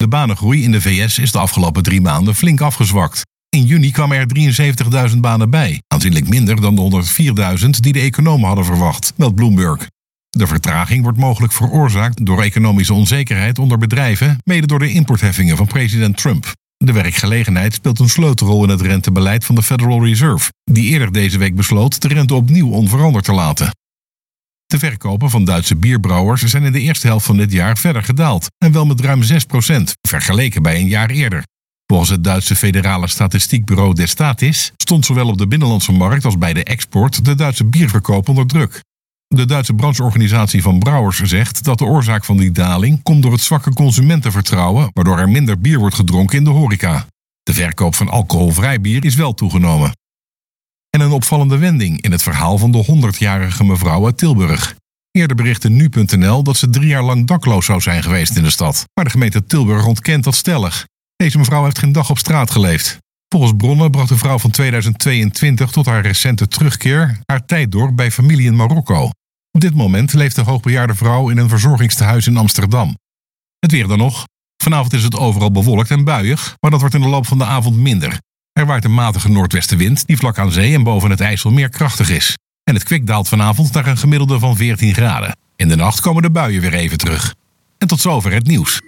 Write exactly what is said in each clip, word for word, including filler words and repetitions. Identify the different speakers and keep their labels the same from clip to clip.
Speaker 1: De banengroei in de V S is de afgelopen drie maanden flink afgezwakt. In juni kwamen er drieënzeventigduizend banen bij, aanzienlijk minder dan de honderdvierduizend die de economen hadden verwacht, meldt Bloomberg. De vertraging wordt mogelijk veroorzaakt door economische onzekerheid onder bedrijven, mede door de importheffingen van president Trump. De werkgelegenheid speelt een sleutelrol in het rentebeleid van de Federal Reserve, die eerder deze week besloot de rente opnieuw onveranderd te laten. De verkopen van Duitse bierbrouwers zijn in de eerste helft van dit jaar verder gedaald, en wel met ruim zes procent, vergeleken bij een jaar eerder. Volgens het Duitse federale statistiekbureau Destatis stond zowel op de binnenlandse markt als bij de export de Duitse bierverkoop onder druk. De Duitse brancheorganisatie van brouwers zegt dat de oorzaak van die daling komt door het zwakke consumentenvertrouwen, waardoor er minder bier wordt gedronken in de horeca. De verkoop van alcoholvrij bier is wel toegenomen. En een opvallende wending in het verhaal van de honderdjarige mevrouw uit Tilburg. Eerder berichtte nu punt n l dat ze drie jaar lang dakloos zou zijn geweest in de stad. Maar de gemeente Tilburg ontkent dat stellig. Deze mevrouw heeft geen dag op straat geleefd. Volgens bronnen bracht de vrouw van tweeduizend tweeëntwintig tot haar recente terugkeer haar tijd door bij familie in Marokko. Op dit moment leeft de hoogbejaarde vrouw in een verzorgingstehuis in Amsterdam. Het weer dan nog. Vanavond is het overal bewolkt en buiig, maar dat wordt in de loop van de avond minder. Er waait een matige noordwestenwind die vlak aan zee en boven het IJsselmeer krachtig is. En het kwik daalt vanavond naar een gemiddelde van veertien graden. In de nacht komen de buien weer even terug. En tot zover het nieuws.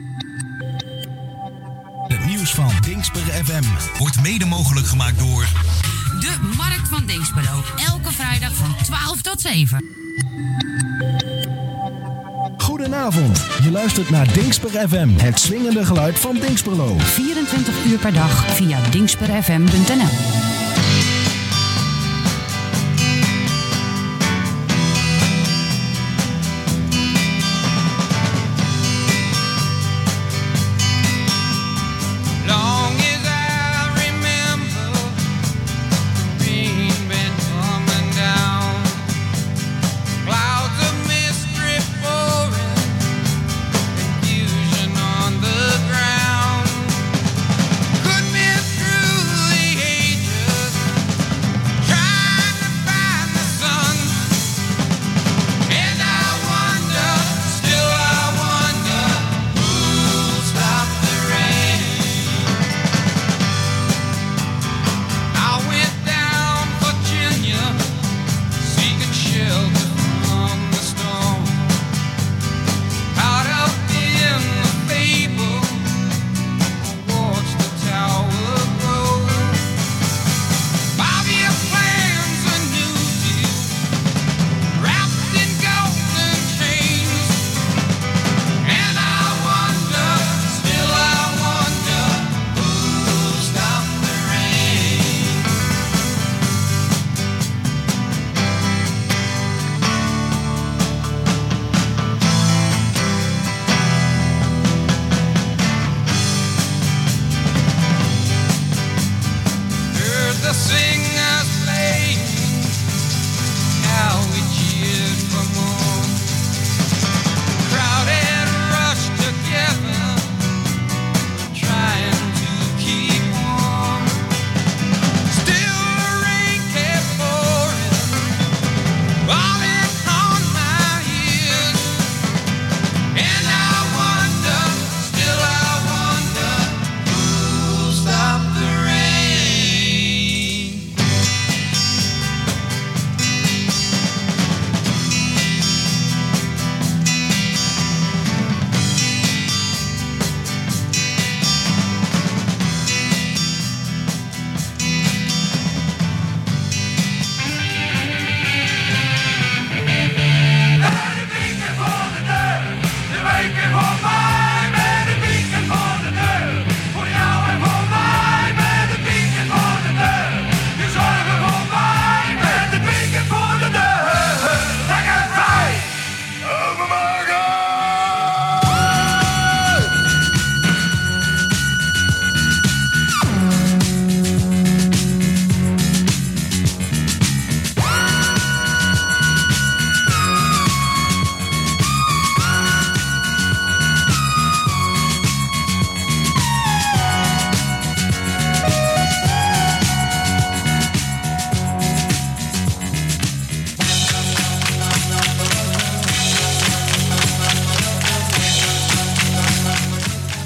Speaker 2: Het nieuws van Dingsper F M wordt mede mogelijk gemaakt door
Speaker 3: de Markt van Dinxperlo. Elke vrijdag van twaalf tot zeven.
Speaker 2: Goedenavond, je luistert naar Dingsper F M, het swingende geluid van Dingsperlo.
Speaker 3: vierentwintig uur per dag via dingsper f m punt n l.
Speaker 4: Confusion on the ground. Could miss through the ages.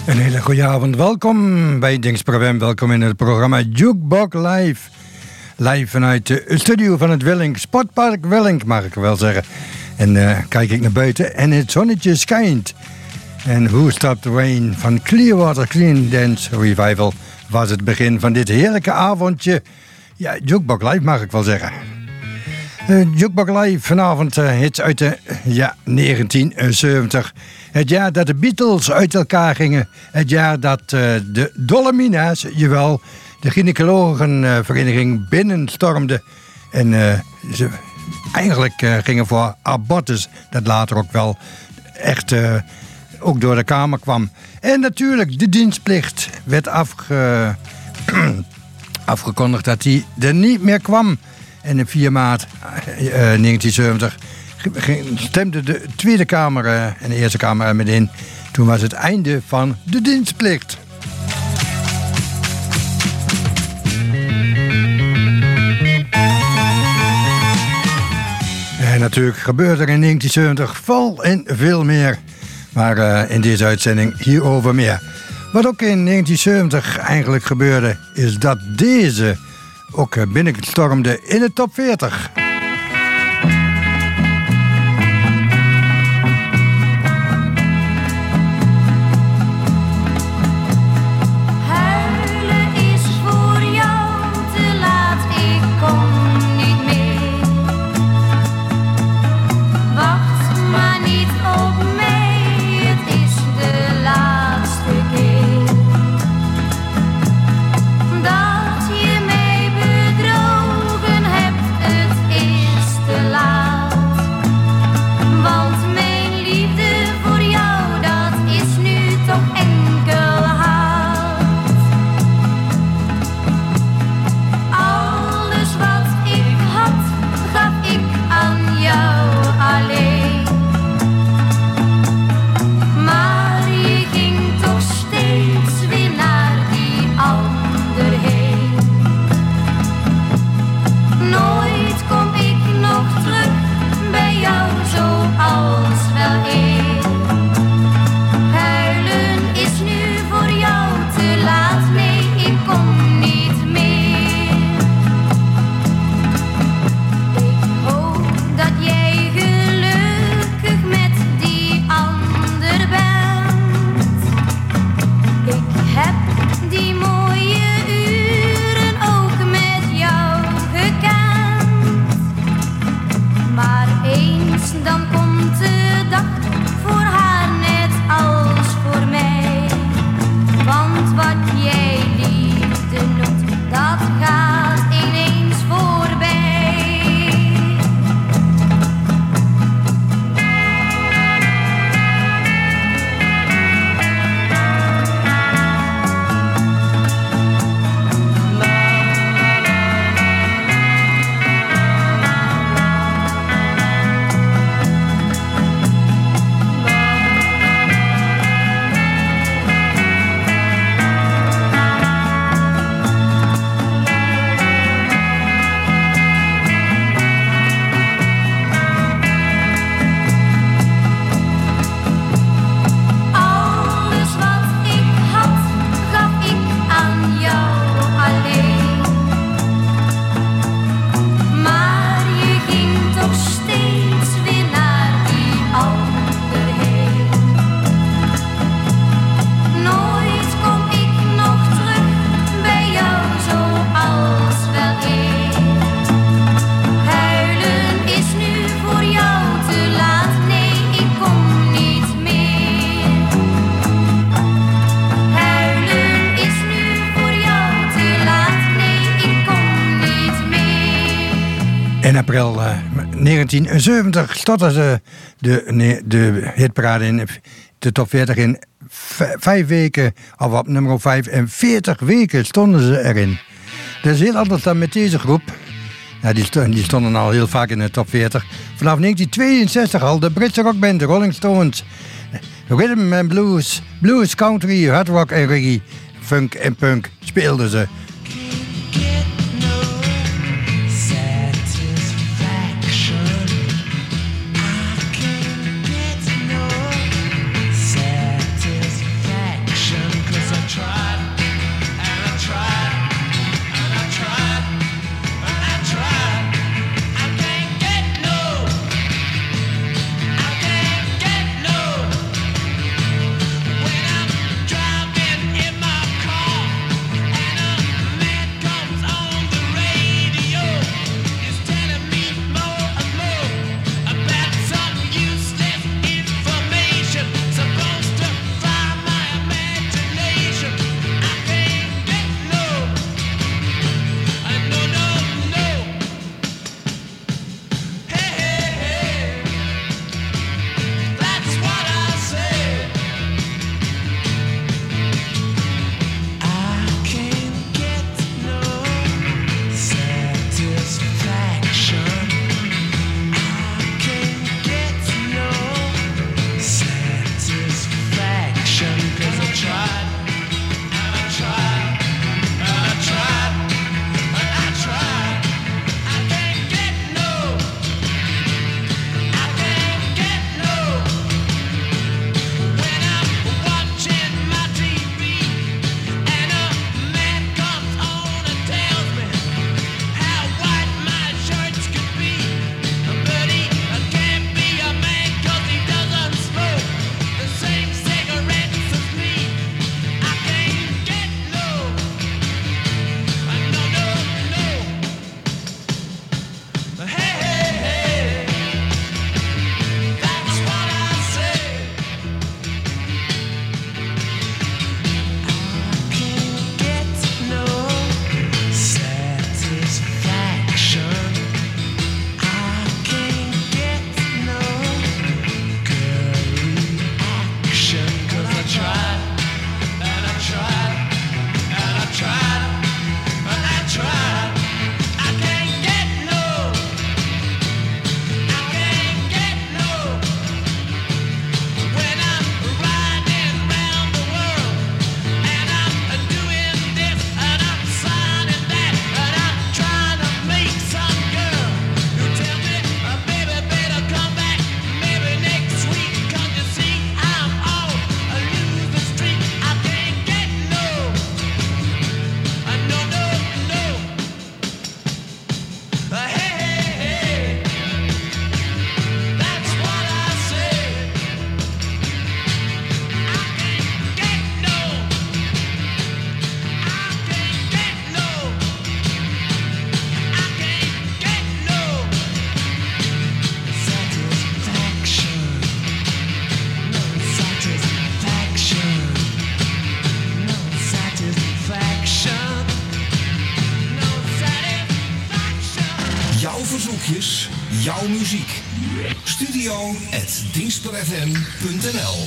Speaker 4: Een hele goede avond. Welkom bij Dingsper F M. Welkom in het programma Jukebox Live. Live vanuit de studio van het Willink. Sportpark Willink, mag ik wel zeggen. En uh, kijk ik naar buiten en het zonnetje schijnt. En Who Stopped the Rain van Clearwater Clean Dance Revival was het begin van dit heerlijke avondje. Ja, Jukebox Live mag ik wel zeggen. Uh, Jukebox Live vanavond uh, hits uit de ja, negentien zeventig. Het jaar dat de Beatles uit elkaar gingen. Het jaar dat uh, de Dolomina's, jawel, de gynaecologenvereniging binnenstormde. En uh, ze eigenlijk uh, gingen voor abortus. Dat later ook wel echt uh, ook door de Kamer kwam. En natuurlijk, de dienstplicht werd afge... afgekondigd dat die er niet meer kwam. En op vier maart uh, negentien zeventig stemde de Tweede Kamer uh, en de Eerste Kamer er met in. Toen was het einde van de dienstplicht. En natuurlijk gebeurde er in negentien zeventig vol en veel meer. Maar uh, in deze uitzending hierover meer. Wat ook in negentien zeventig eigenlijk gebeurde, is dat deze ook binnenstormde in de top veertig. In april uh, negentien zeventig startte ze de, de, de hitparade in de top veertig in v- vijf weken, of op nummer vijfenveertig weken stonden ze erin. Dat is heel anders dan met deze groep. Ja, die, st- die stonden al heel vaak in de top veertig. Vanaf negentien tweeënzestig al de Britse rockband de Rolling Stones. Rhythm and blues, blues, country, hard rock en reggae, funk en punk speelden ze.
Speaker 5: Satisfaction.
Speaker 2: verzoekjes, jouw muziek. Studio at dienstperfm punt n l.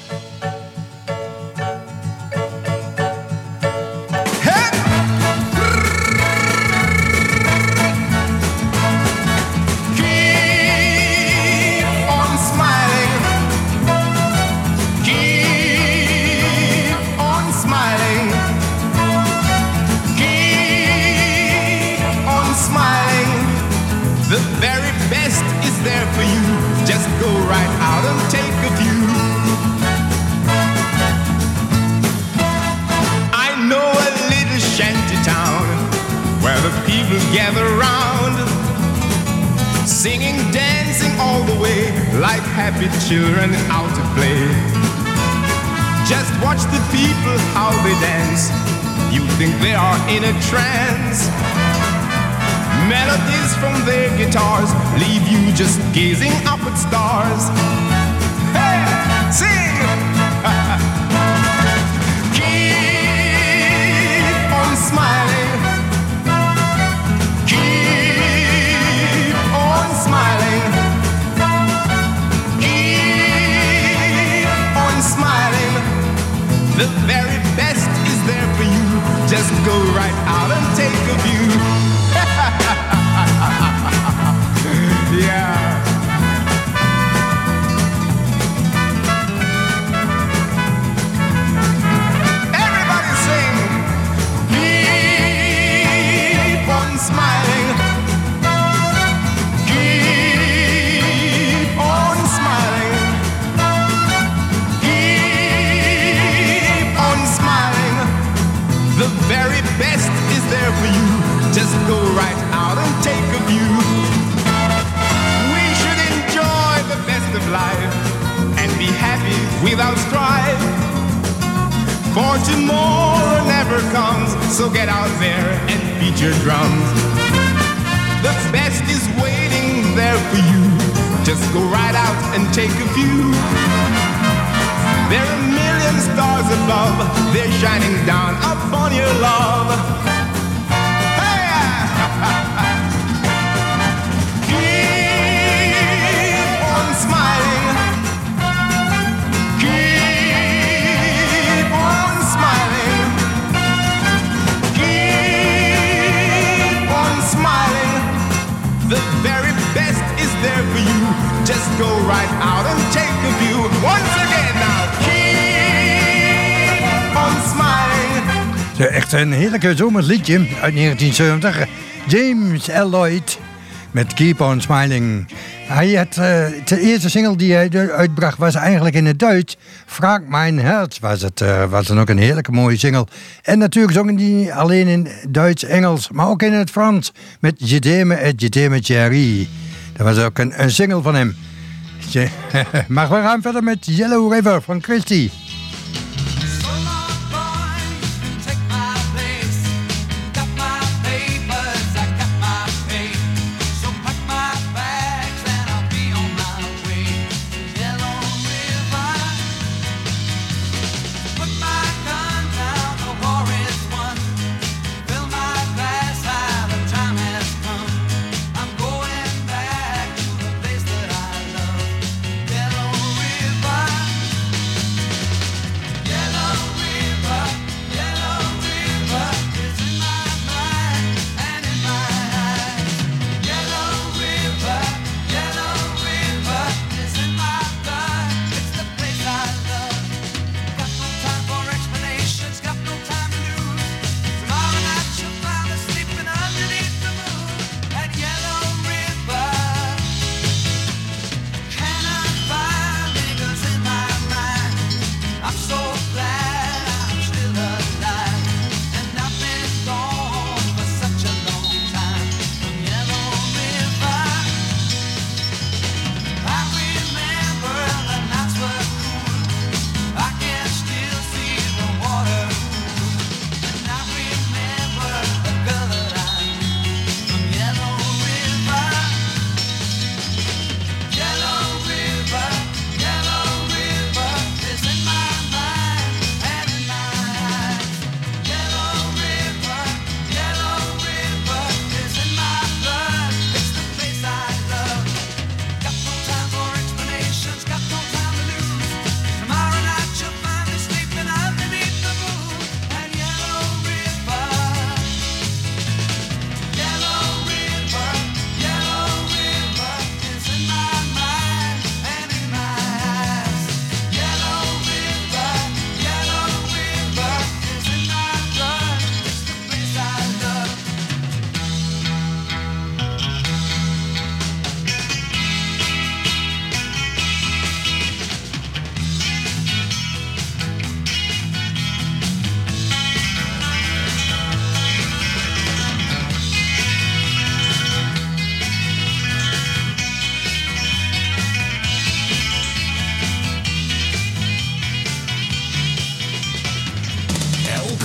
Speaker 5: Gather round, singing, dancing all the way, like happy children out to play. Just watch the people how they dance, you think they are in a trance. Melodies from their guitars leave you just gazing up at stars. Hey, sing! Keep on smiling. Smiling, keep on smiling. The very best is there for you. Just go right out and take a view. Yeah. Everybody sing. Keep on smiling. Very best is there for you. Just go right out and take a view. We should enjoy the best of life and be happy without strife. For tomorrow never comes, so get out there and beat your drums. The best is waiting there for you. Just go right out and take a view. There are a million stars above, they're shining down upon your love. Hey! Keep on smiling. Keep on smiling. Keep on smiling. The very best is there for you. Just go right out and take a view. Once again now.
Speaker 4: Echt een heerlijke zomersliedje uit negentien zeventig. James L. Lloyd met Keep on Smiling. Hij had, uh, de eerste single die hij uitbracht was eigenlijk in het Duits. Frag mein Herz was het. Uh, was dan ook een heerlijke mooie single. En natuurlijk zongen die alleen in Duits, Engels, maar ook in het Frans. Met Je t'aime et je t'aime chérie. Dat was ook een, een single van hem. Maar we gaan verder met Yellow River van Christie.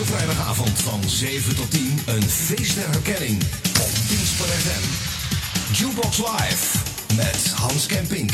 Speaker 2: Elke vrijdagavond van zeven tot tien een feest der herkenning op Pinsper F M. Jukebox Live met Hans Kempink.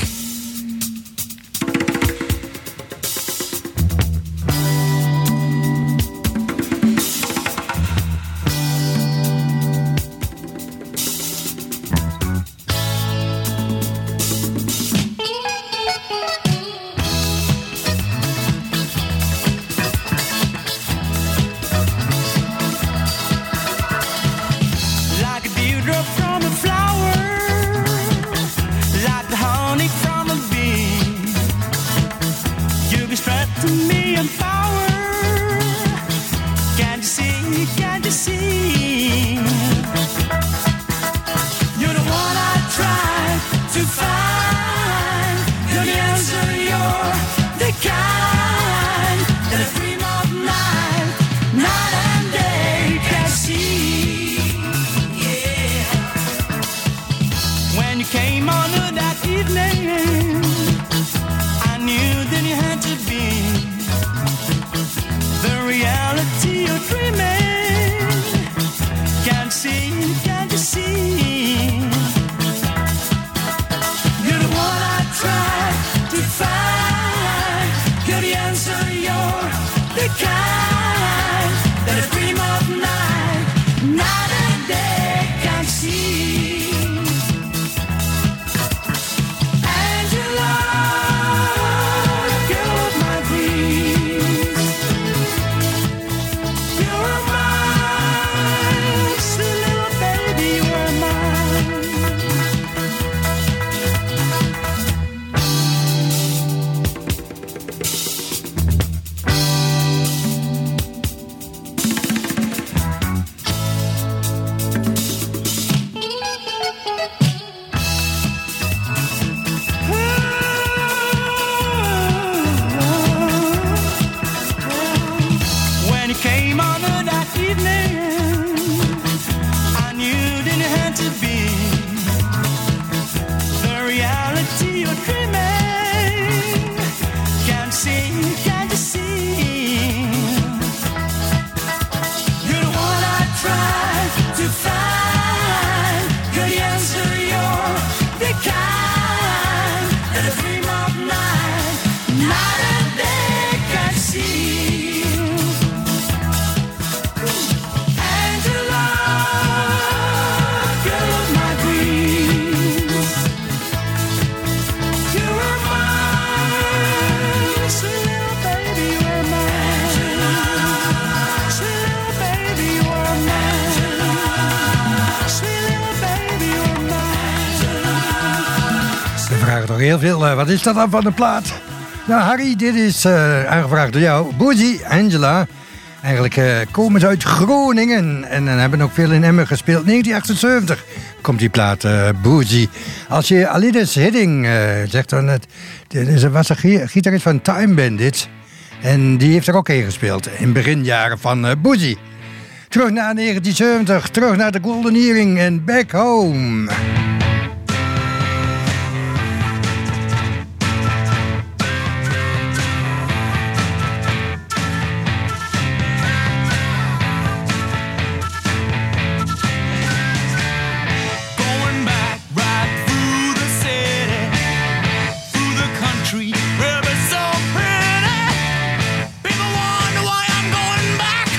Speaker 4: Heel veel. Uh, wat is dat dan van de plaat? Nou, Harry, dit is uh, aangevraagd door jou. Boozy, Angela. Eigenlijk uh, komen ze uit Groningen. En, en hebben ook veel in Emmen gespeeld. negentien achtenzeventig komt die plaat, uh, Boozy. Als je Alides Hidding uh, zegt dan het. Er was een gitarist van Time Bandits. En die heeft er ook in gespeeld. In beginjaren van uh, Boozy. Terug naar negentien zeventig. Terug naar de Golden Earring en Back Home.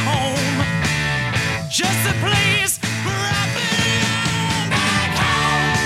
Speaker 6: Just a place where I belong. Back home.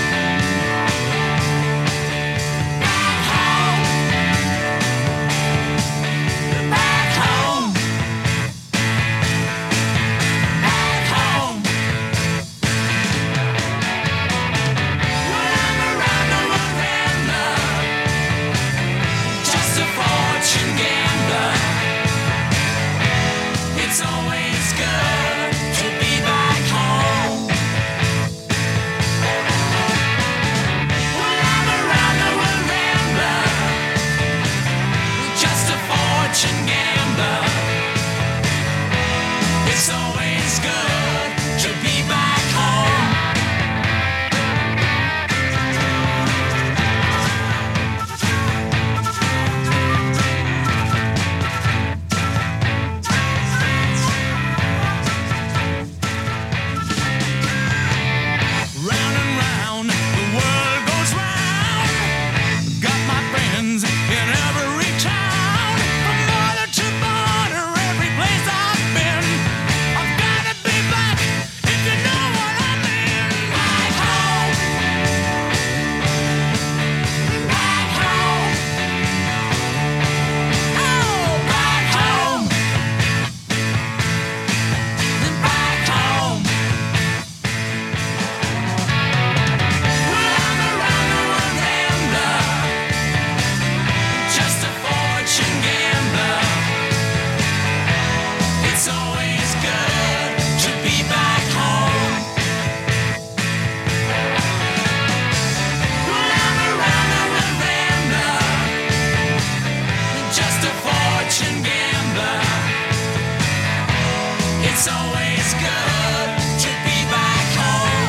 Speaker 6: It's always good to be back home.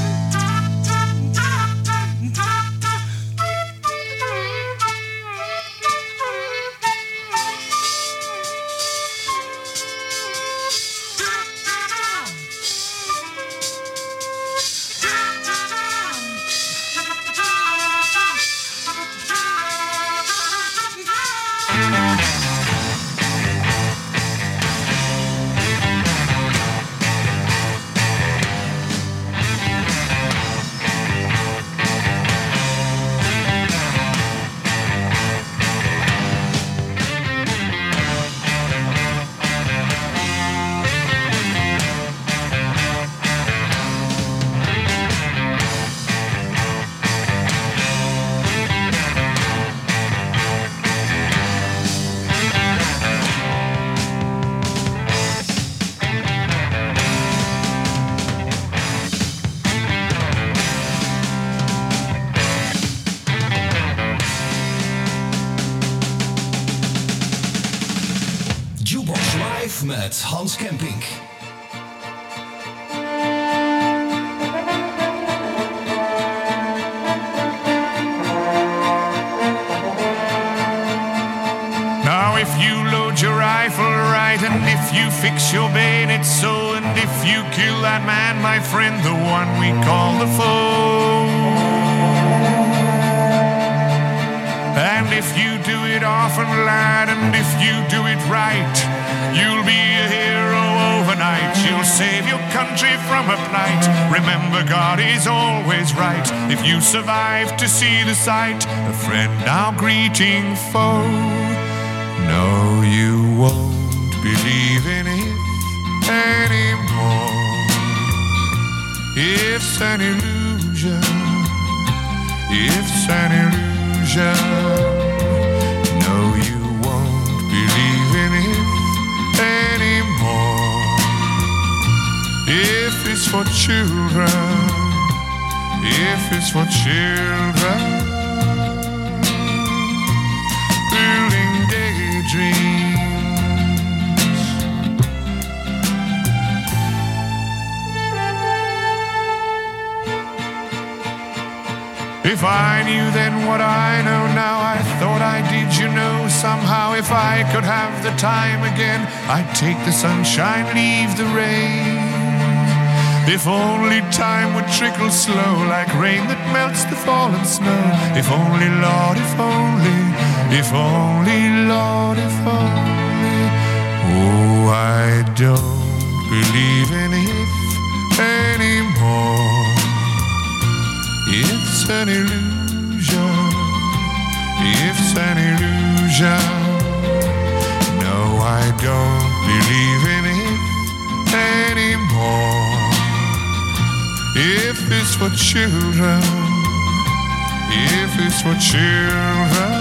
Speaker 2: Met Hans Kempink.
Speaker 5: Now if you load your rifle right, and if you fix your bayonet so, and if you kill that man, my friend, the one we call the foe, and if you do it often, lad, and if you do it right, you'll be a hero overnight. You'll save your country from a plight. Remember, God is always right. If you survive to see the sight, a friend now greeting foe. No, you won't believe in it anymore. It's an illusion. It's an illusion. No, you won't believe in it anymore. If it's for children, if it's for children, building daydreams. If I knew then what I know now, I thought I did, you know, somehow. If I could have the time again, I'd take the sunshine, leave the rain. If only time would trickle slow, like rain that melts the fallen snow. If only, Lord, if only, if only, Lord, if only. Oh, I don't believe in if anymore. It's an illusion. It's an illusion. No, I don't believe in it anymore. If it's for children, if it's for children,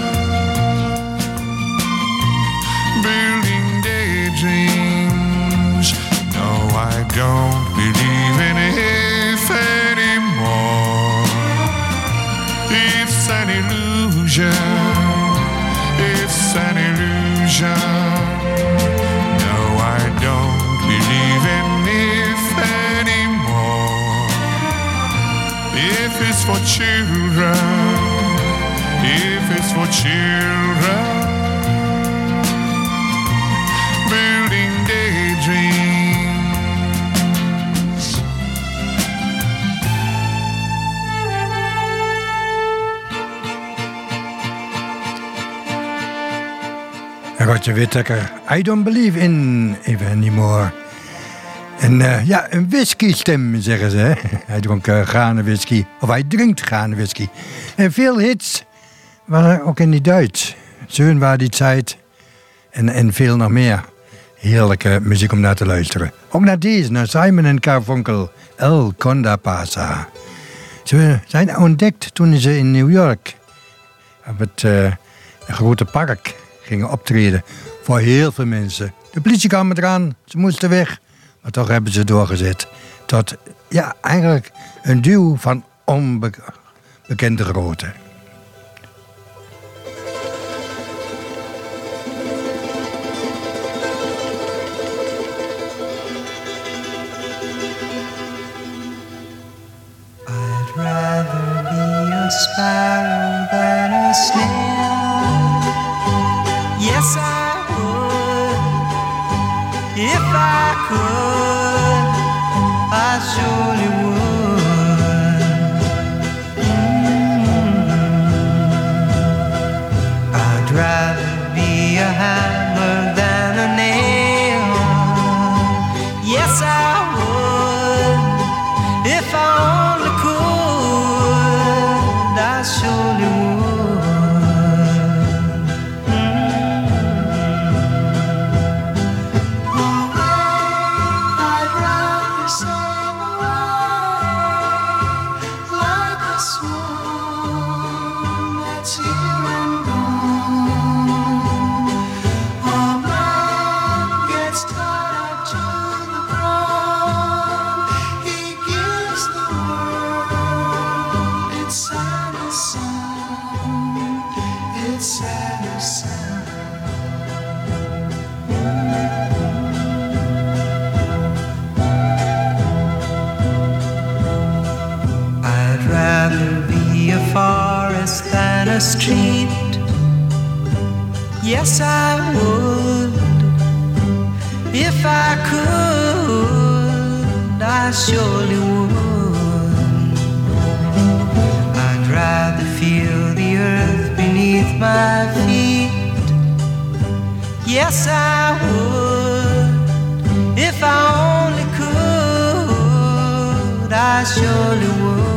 Speaker 5: building daydreams. No, I don't believe in if anymore. It's an illusion. It's an illusion. No, I don't believe in if anymore. If it's for children, if it's for children, building daydreams.
Speaker 4: Roger Whittaker, I don't believe in even anymore. En uh, ja, een whisky-stem, zeggen ze. Hè? Hij dronk uh, granenwhisky, of hij drinkt granenwhisky. En veel hits waren ook in die Duits. Schön war die Zeit. En, en veel nog meer. Heerlijke muziek om naar te luisteren. Ook naar deze, naar Simon en Garfunkel. El Conda Pasa. Ze zijn ontdekt toen ze in New York op het uh, grote park gingen optreden. Voor heel veel mensen. De politie kwam eraan, ze moesten weg. Maar toch hebben ze doorgezet. Tot, ja, eigenlijk een duo van onbekende grootte.
Speaker 7: sparrow than a snail. Yes, I would. If I could, I surely would. Mm-hmm. I'd rather be a hammer than a nail. Yes, I would. If I only could, I surely would. Forest than a street. Yes, I would. If I could, I surely would. I'd rather feel the earth beneath my feet. Yes, I would. If I only could, I surely would.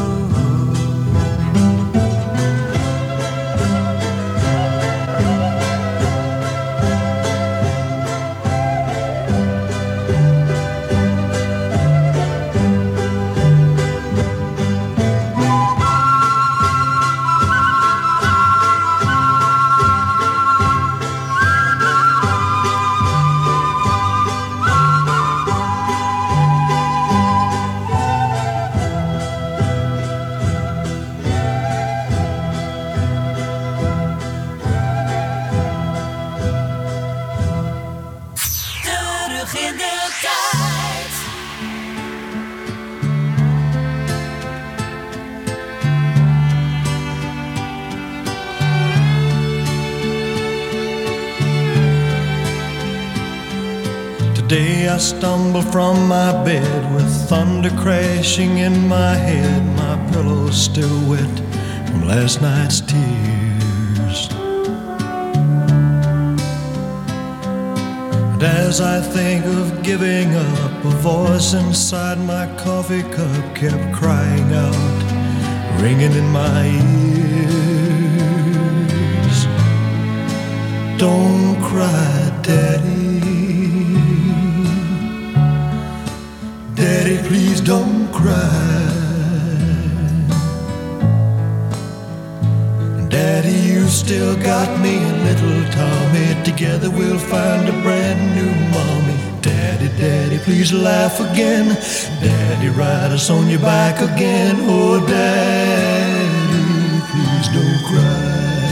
Speaker 8: Today I stumble from my bed with thunder crashing in my head, my pillow's still wet from last night's tears. And as I think of giving up, a voice inside my coffee cup kept crying out, ringing in my ears. Don't cry, Daddy. Daddy, please don't cry. Daddy, you still got me and little Tommy. Together we'll find a brand new mommy. Daddy, Daddy, please laugh again. Daddy, ride us on your back again. Oh, Daddy, please don't cry.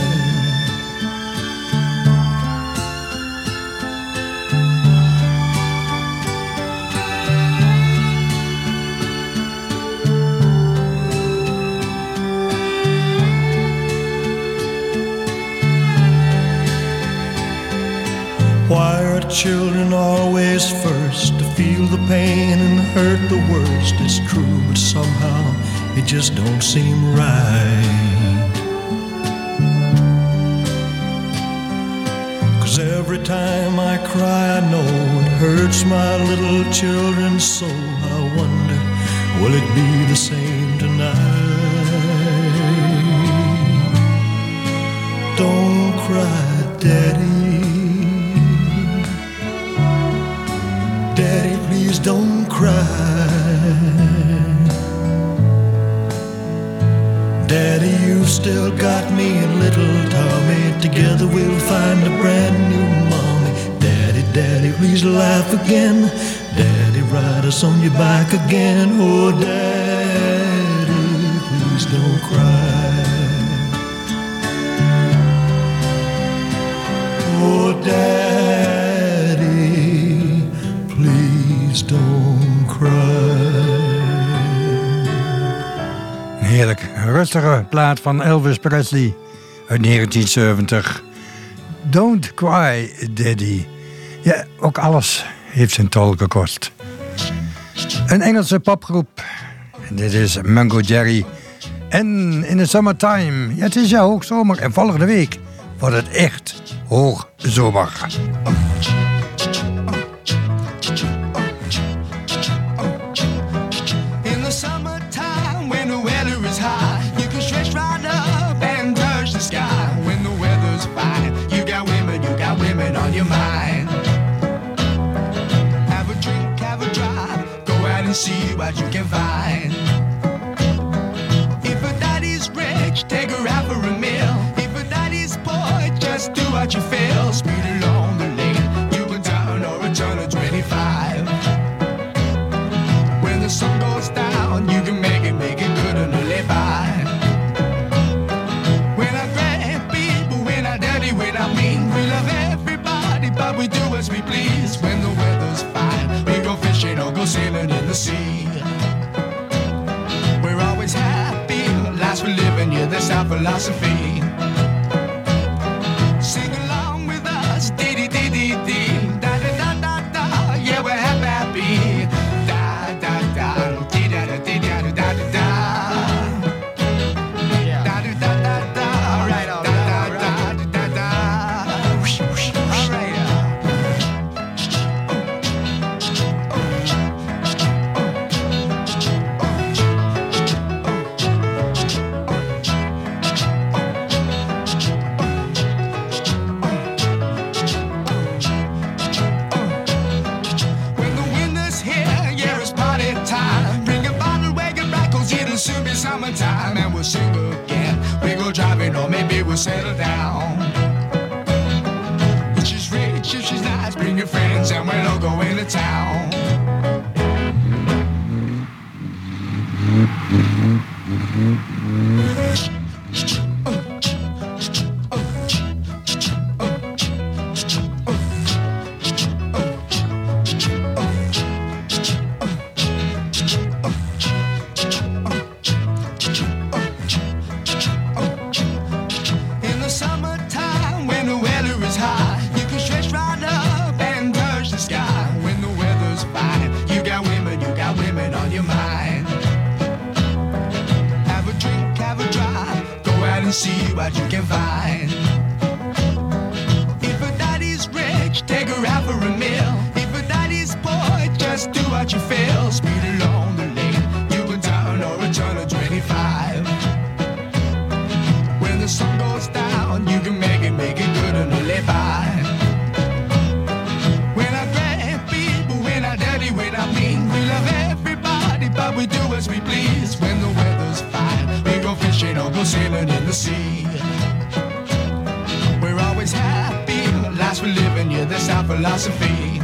Speaker 8: Why are children always first to feel the pain and hurt the worst? It's true, but somehow it just don't seem right. 'Cause every time I cry I know it hurts my little children's soul. I wonder, will it be the same tonight? Don't cry, Daddy. Daddy, please don't cry. Daddy, you've still got me and little Tommy. Together we'll find a brand new mommy. Daddy, Daddy, please laugh again. Daddy, ride us on your back again. Oh, Daddy, please don't cry. Oh, Daddy, please don't cry.
Speaker 4: Heerlijk. Rustige plaat van Elvis Presley uit negentien zeventig. Don't Cry, Daddy. Ja, ook alles heeft zijn tol gekost. Een Engelse popgroep. En dit is Mungo Jerry. En in de summertime. Ja, het is ja hoogzomer. En volgende week wordt het echt hoogzomer.
Speaker 5: In the summertime, when the weather is high, you can stretch right up and touch the sky. When the weather's fine, you got women, you got women on your mind. Have a drink, have a drive, go out and see what you can find. If a daddy's rich, take her out for a meal. If a daddy's poor, just do what you feel. Speed along the lane, you can turn or a turn of twenty-five. When the sun goes down, you can make it, make it good and live by. When I grab people, when I dirty, when I mean, we love everybody, but we do as we please. When the weather's fine, we go fishing or go sailing in the sea. We're always happy, lives we're living, yeah, that's our philosophy. Sing along with us, dee dee dee dee dee, da da da da da, yeah, we're happy, happy. Da da da, dee da da dee da da da da da. Da da da da da, all right, all right, da da da da da. Whoosh, whoosh, all right. When the winter's here, yeah, it's party time. Bring a bottle, wagon back, cause it'll soon be summertime. And we'll sing again, we go driving, or maybe we'll settle down. If she's rich, if she's nice, bring your friends and we'll all go into town. In the summertime, when the weather is high, you can stretch right up and touch the sky. When the weather's fine, you got women, you got women on your mind. Have a drink, have a drive, go out and see what you can find. If a daddy's rich, take her out for a meal. If a daddy's poor, just do what you feel. Speed along the lane, you can turn or a turn of twenty-five. When the sun goes down, you can make it, make it good and live by. When I grab people, when I dirty, when I mean, we love everybody, but we do as we please. When the weather's fine, we go fishing or go sailing in the sea. We're always happy, lives we're living, yeah, that's our philosophy.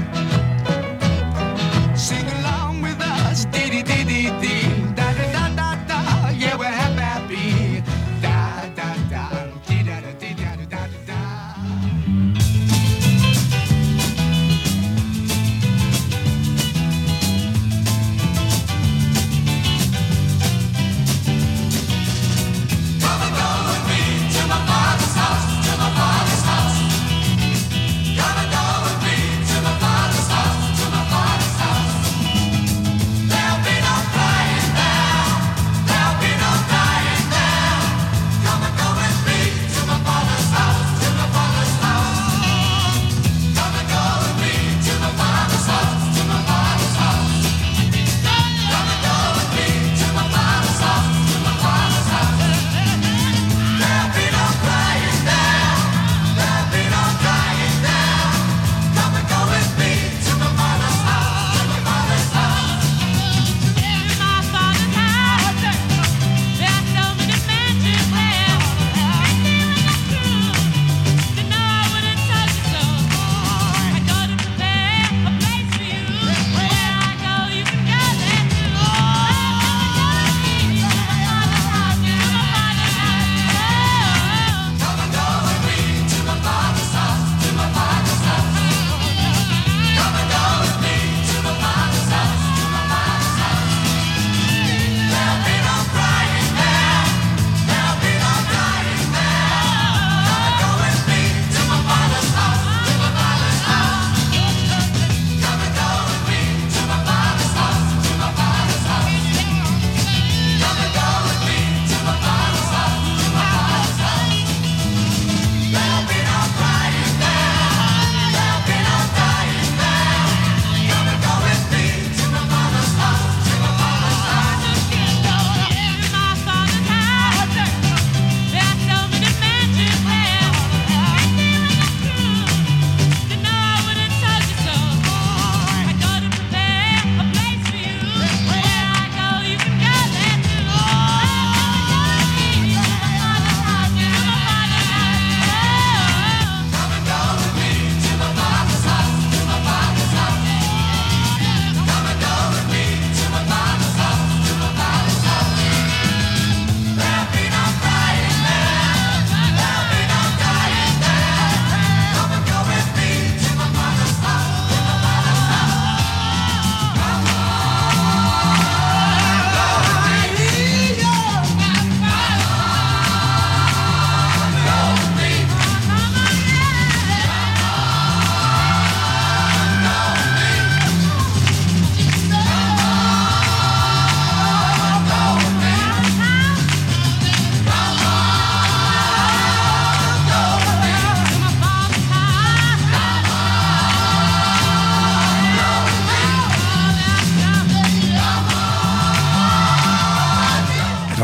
Speaker 5: Sing along with us, dee dee dee dee dee, da da da da da, yeah, we're happy, happy. Da da da, dee da da dee da da da da da.
Speaker 6: Come and go with me to my father's house, to my father's house. Come and go with me to my father's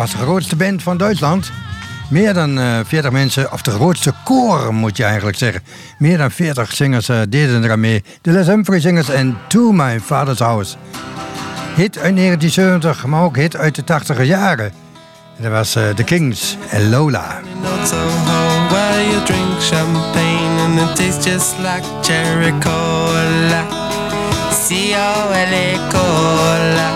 Speaker 4: was de grootste band van Duitsland. Meer dan uh, veertig mensen, of de grootste koor moet je eigenlijk zeggen. Meer dan veertig zingers uh, deden eraan mee. De Les Humphrey Singers en To My Father's House. Hit uit negentien zeventig, maar ook hit uit de tachtiger jaren. Dat was uh, The Kings en Lola.
Speaker 9: Not so hard while you drink champagne and it tastes just like cherry cola. C O L A cola.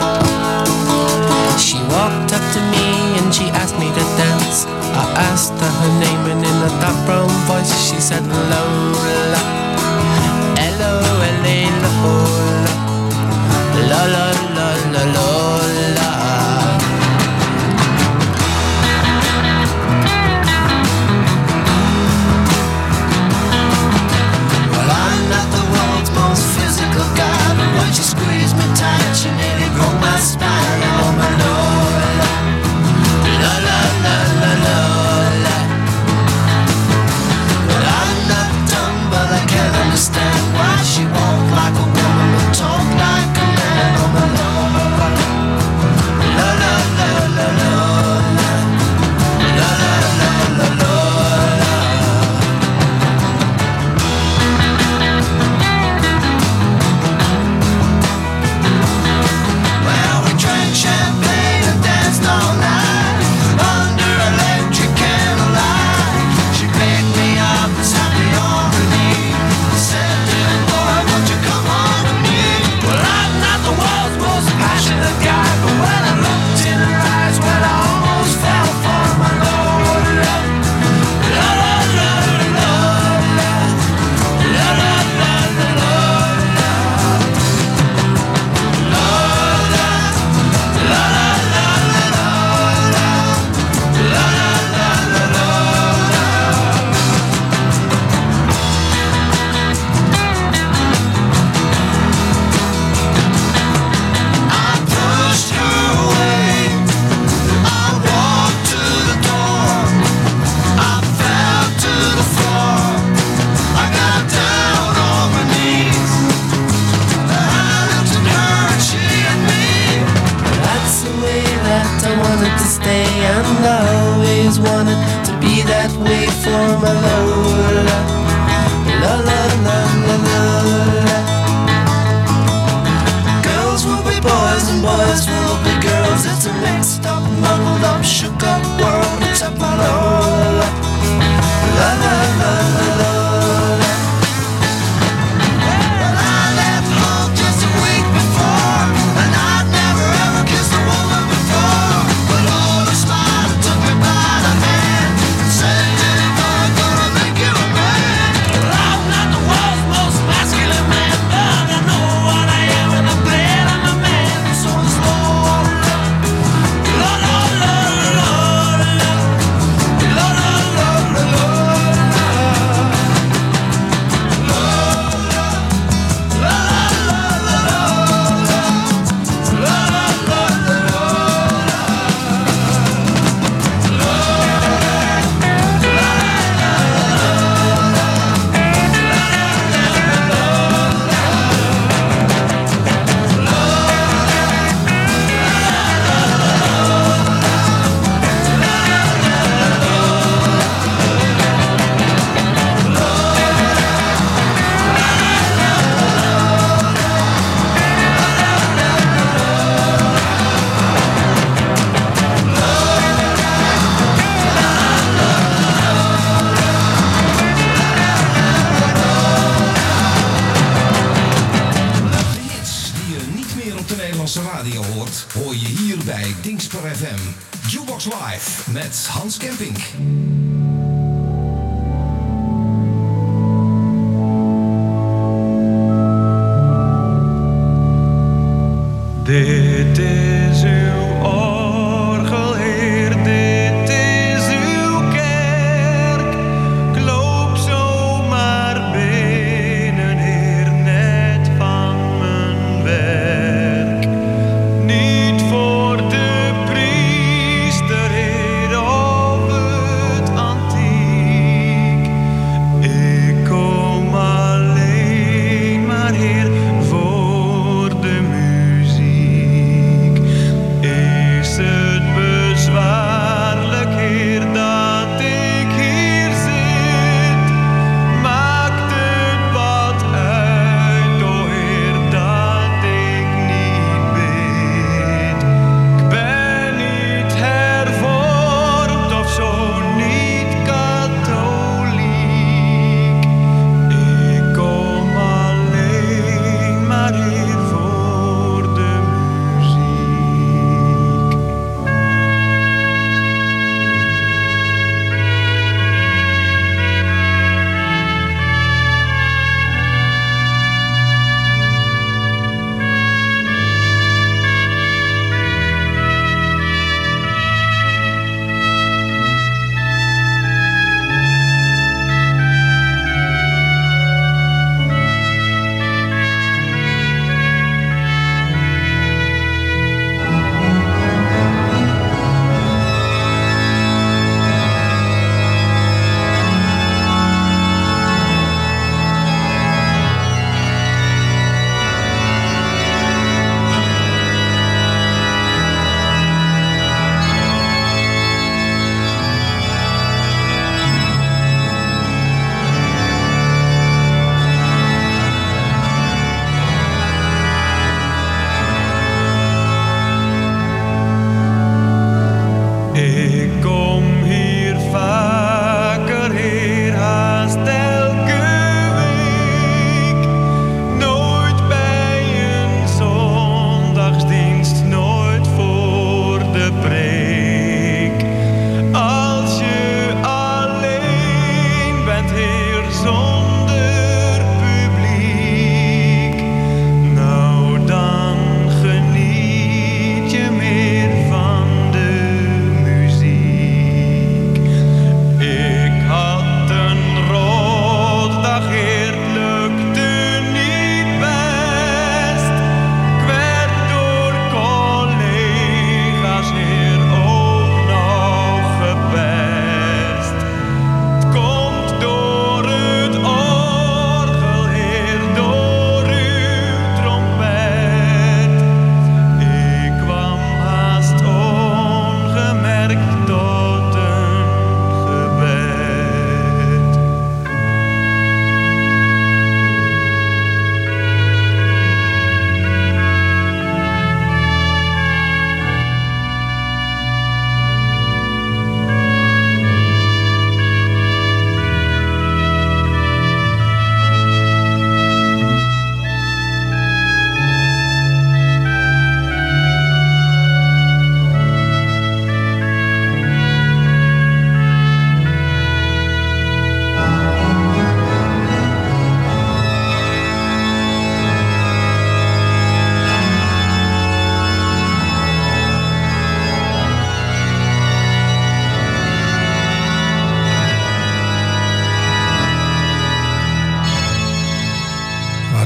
Speaker 9: She walked up to me and she asked me to dance. I asked her her name and in a dark brown voice she said Lola. L O L A Lola. La la la la Lola. Well, I'm not the world's most physical guy, but when she squeezed me tight, she nearly broke my spine. Oh my Lola, la la la la Lola. Well, I'm not dumb, but I can't understand why she walk like a woman but talk like a man. Oh my Lola, la la la la Lola, la la la la Lola. Well, we drank champagne and danced all night under electric candlelight. She picked me up and slapped me on the knee. Said, "Dear boy, won't you come on to me?" Well, I'm not the world's most passionate guy, but when I looked in her eyes, well, I almost fell for my Lola. La la la la la, la la la la Lola. Lola, la la la la Lola, la la la la Lola. I pushed her away. I walked to the door. I fell to the floor. I got down on my knees. I looked at her and she at me. That's the way that I wanted to stay, and I always wanted to be that way for my Lola. La la la la Lola. Girls will be boys and boys will be girls. It's a mixed up, muddled up, shook up world except my Lola. La la la la Lola. Well, I left home just a week before, and I'd never ever kissed a woman before. But Lola smiled and took me by the hand and said, "Dear boy, I'm gonna make you a man." Well, I'm not the world's most masculine man, but I know what I am and I'm glad I'm a man. So it's Lola, la la la la Lola, la la la la Lola, Lola, la la la la Lola, la la la la
Speaker 2: De hits die je niet meer op de Nederlandse radio hoort, hoor je hier bij Dingsper F M. Jukebox Live met Hans Kempink.
Speaker 5: Dit is uw orgel, Heer, dit is uw kerk. Ik loop zomaar binnen, Heer, net van mijn werk. Niet voor de priester, Heer, of het antiek. Ik kom alleen maar, Heer, voor de muziek.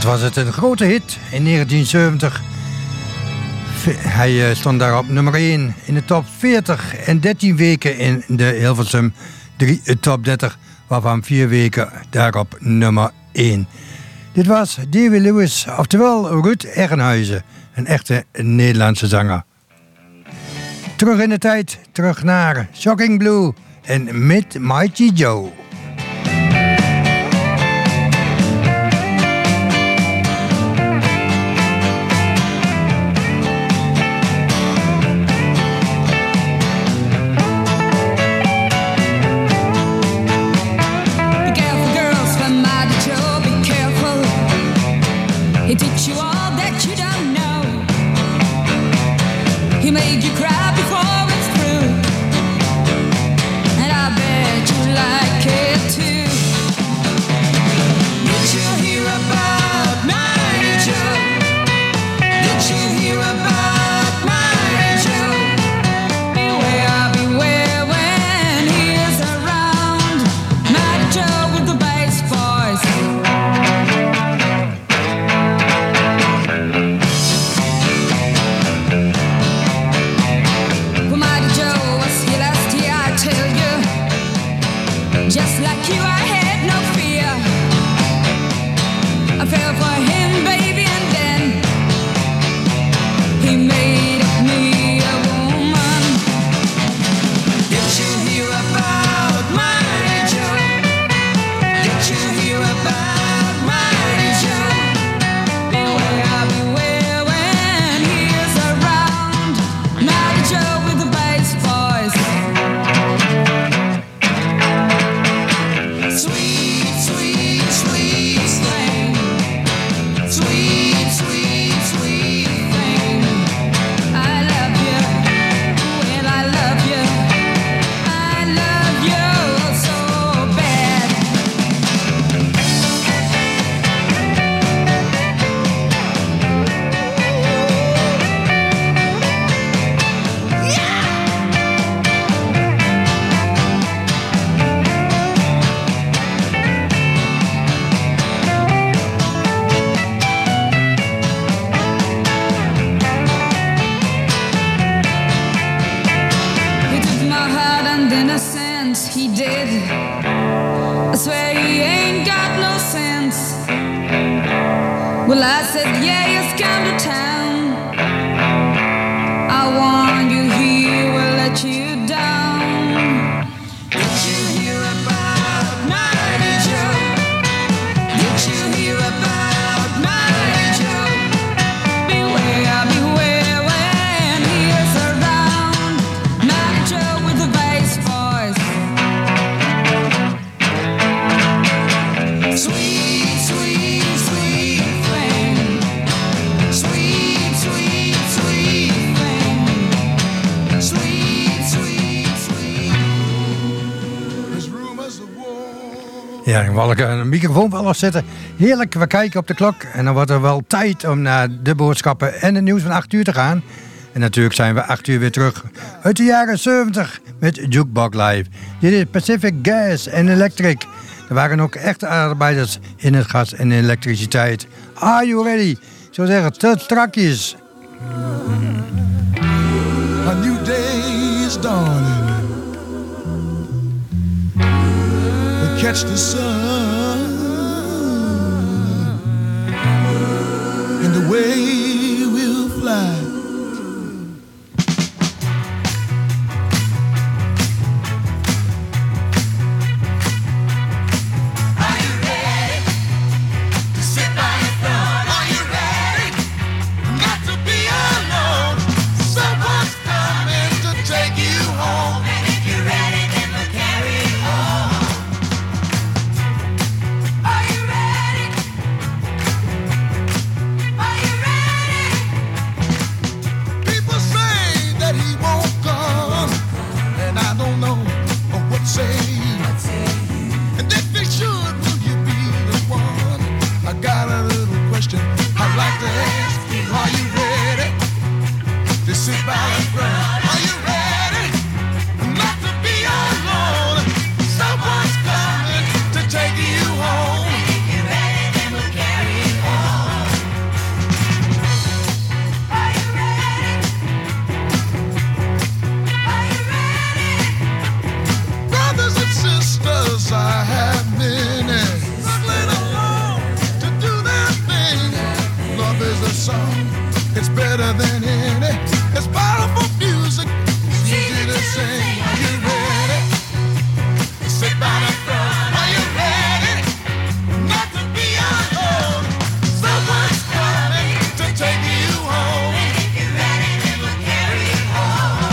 Speaker 4: was het een grote hit in negentien zeventig. Hij stond daar op nummer één in de top veertig en dertien weken in de Hilversum drie top dertig, waarvan vier weken daarop nummer één. Dit was Davy Lewis, oftewel Ruud Ernhuizen, een echte Nederlandse zanger. Terug in de tijd, terug naar Shocking Blue en Meet Mighty Joe.
Speaker 10: He teach you all that you don't know. He made you cry before it's through, and I bet you like it too. Did you hear about Mighty Joe? Did you hear about Mighty Joe? Beware, beware when he is around. Mighty Joe with the bass voice. Just like you, I had no fear. I fell for him, baby, and then he made of me a woman. Did you hear about Mighty Joe? Did you hear about Mighty Joe? Beware, beware when he is around. Mighty Joe with the bass voice. Sweet, sweet, sweet thing. Sweet, sweet, sweet thing. I love you, well I love you. I love you so bad. He took my heart and innocence, he did. I swear he ain't got no sense. Well, I said, yeah, he's come to town. I warned you, he will let you down. Did you hear about Mighty Joe? Did you hear about Mighty Joe? Beware, beware when he is around. Mighty Joe with the bass voice. Sweet, sweet, sweet thing. Sweet, sweet, sweet thing. Sweet, sweet, sweet.
Speaker 8: There's rumors of war.
Speaker 4: Ja, dan wil ik een microfoon wel afzetten. Heerlijk, we kijken op de klok en dan wordt er wel tijd om naar de boodschappen en het nieuws van acht uur te gaan. En natuurlijk zijn we acht uur weer terug uit de jaren zeventig met Jukebox Live. Dit is Pacific Gas and Electric. Er waren ook echte arbeiders in het gas en de elektriciteit. Are you ready? Ik zou zeggen, tot strakjes.
Speaker 8: A new day is dawning. We catch the sun and the way we'll fly.
Speaker 9: Take you home, and if you're ready, then we'll carry on. favorite song. It's better than any. It's powerful music. It's easy to sing. Are you ready? Sit by the front. Are you ready? Not to be alone. Someone's coming to take you home. And if you're ready, then we'll carry you home.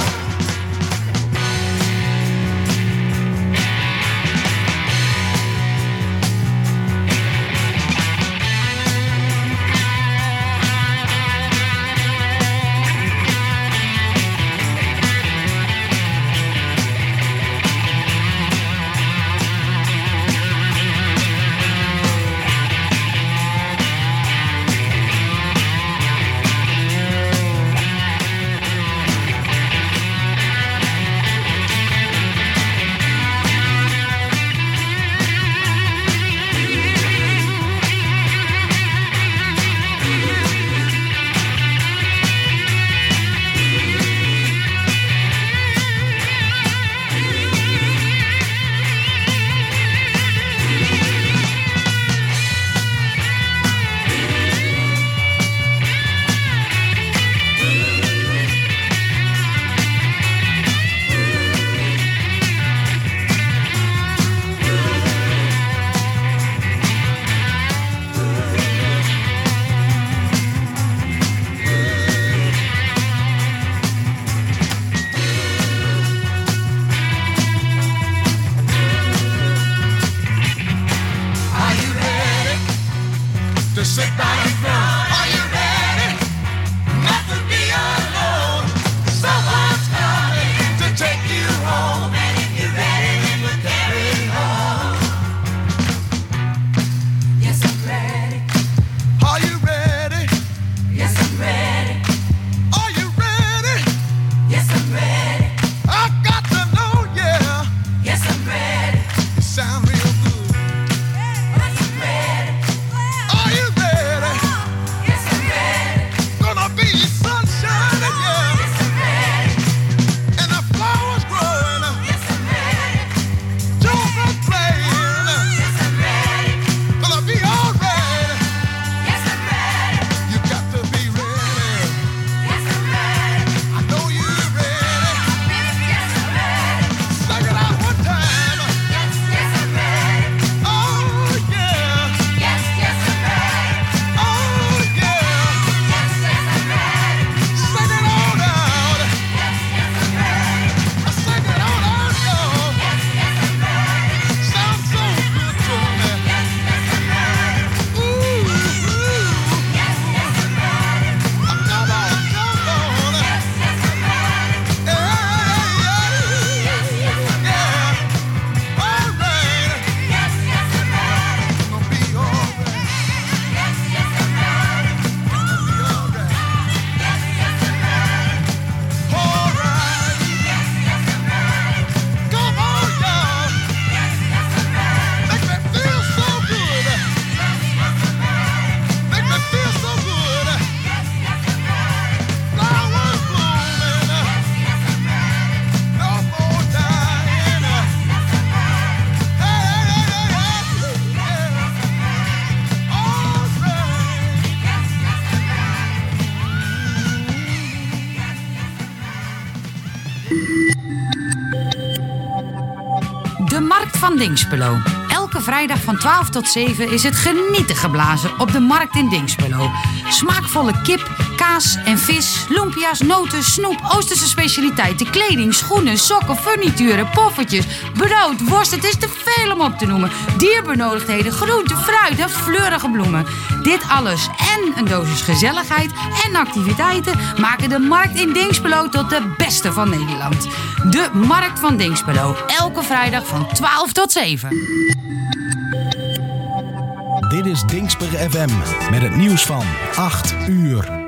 Speaker 3: De Markt van Dinxperlo. Elke vrijdag van twaalf tot zeven is het genieten geblazen op de Markt in Dinxperlo. Smaakvolle kip, kaas en vis, lumpia's, noten, snoep, Oosterse specialiteiten, kleding, schoenen, sokken, furnituren, poffertjes, brood, worst. Het is te veel om op te noemen. Dierbenodigdheden, groenten, fruit en fleurige bloemen. Dit alles en een dosis gezelligheid en activiteiten maken de Markt in Dinxperlo tot de beste van Nederland. De Markt van Dinxperlo. Elke vrijdag van twaalf tot zeven.
Speaker 11: Dit is Dinxper F M met het nieuws van acht uur.